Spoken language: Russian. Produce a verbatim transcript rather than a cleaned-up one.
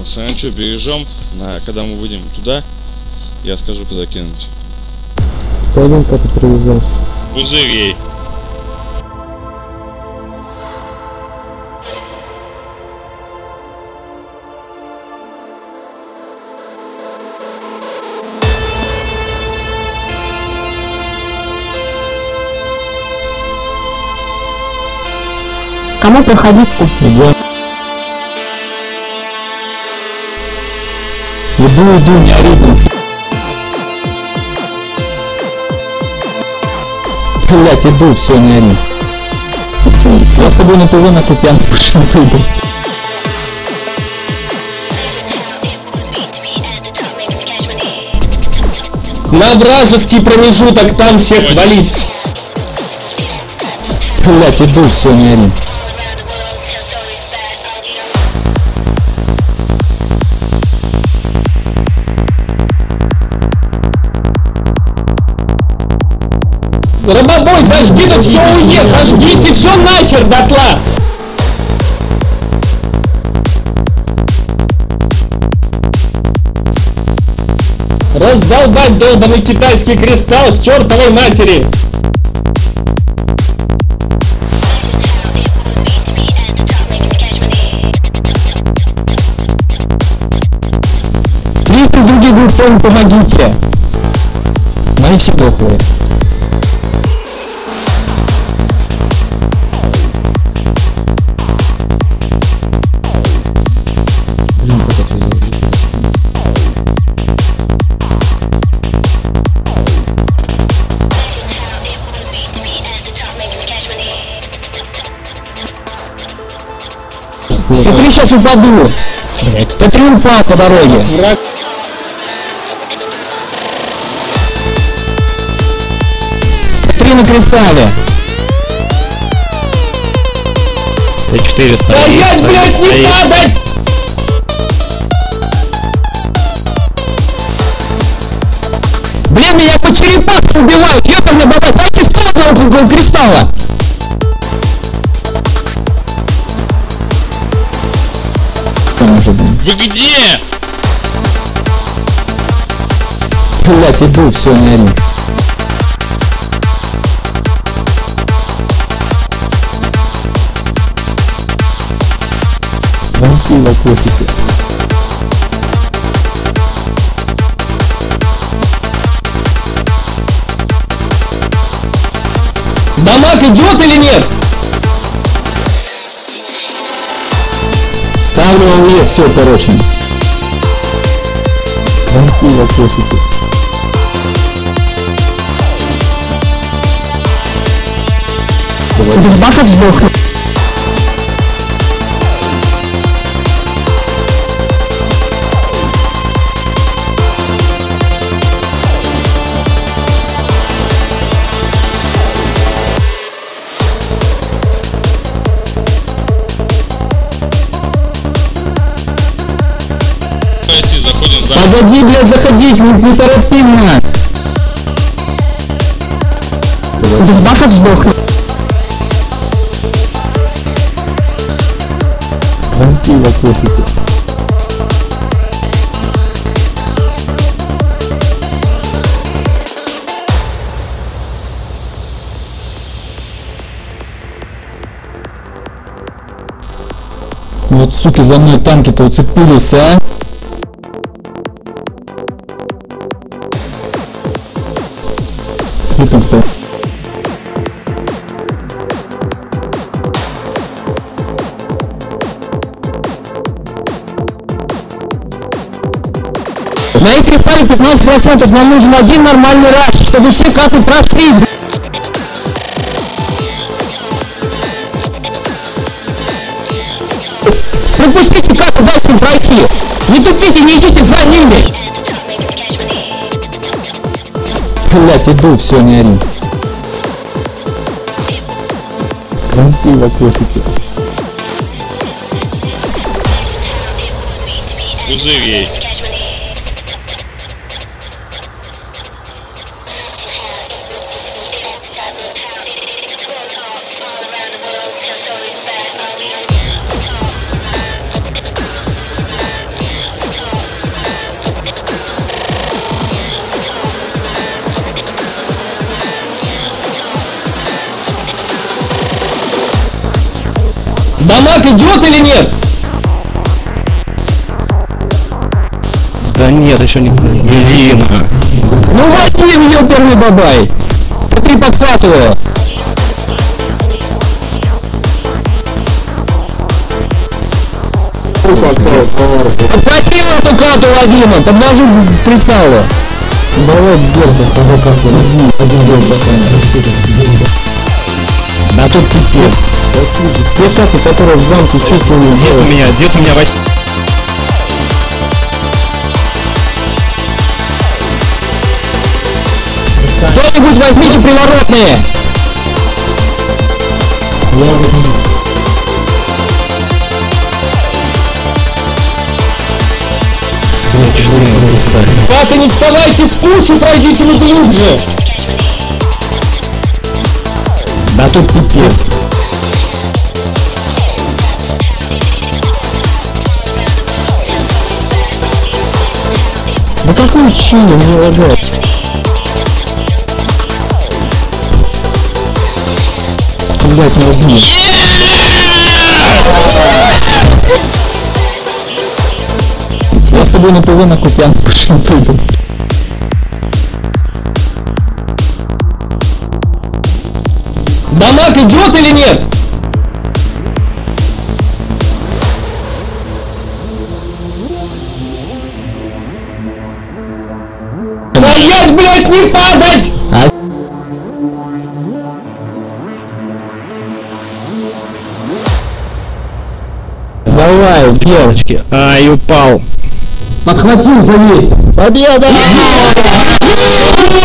Санчо, бережем. На, когда мы выйдем туда, я скажу, куда кинуть. Пойдем, как ты приезжаешь. Пузырей. Кому проходить-то? Идем. Иду, иду, не ори. Блять, иду, все, не ори. Я с тобой на ПВ на купянку пошел, пойду. На вражеский промежуток, там всех валить. Блять, иду, все, не ори. Робобой, зажги тут все уе, сожгите все нахер дотла! Раздолбать долбаный китайский кристалл к чертовой матери! триста других групп, помогите! Мои все дохлые. Смотри, сейчас упаду. Смотри, упал по дороге. Смотри на кристалле. четыре стоит. Стоять, блядь, не падать! Блин, меня по черепаху убивают. Ёпарный баба, дайте сторону около кристалла. Вы где? Блять, иду, все, не ори. Красиво косите. Дамаг идет или нет? Ставлю АУЕ, все, короче. Красиво косите. Без бафов сдохнет. Заходим за... Погоди, блядь, заходить, не, не торопи меня. Без бафов сдохнет. Красиво косите. Вот, суки, за мной танки-то уцепились, а? Слитом стоит. На их кристалле пятнадцать процентов, нам нужен один нормальный раш, чтобы все каты прошли. Пропустите каты, дайте им пройти. Не тупите, не идите за ними. Блять, иду, все, не ори. Красиво косите. Пузырей. Дамаг идет или нет? Да нет, еще не... Блин. Ну возьми в нее первый бабай! Ты подхватываю! Подхвати эту карту, Вадима, подложи кристаллы. Давай бьёрся, тогда карту возьми, один бьёр достанет. Да тут пипец. Те шахты, которые в замке чувствуют. Дед у меня, дед у меня восьми. Кто-нибудь возьмите приворотные! Я возьму. Ребята, не вставайте в кучу, пройдите вы глубже. Да тут пипец. Да какой чили мне лагать? Блять, не возьми. Я с тобой на ПВ на Купянку пошел прыгал. Дамаг идет или нет? Стоять, блять, не падать! А? Давай, девочки. Ай, упал. Подхватил, завесь. Победа!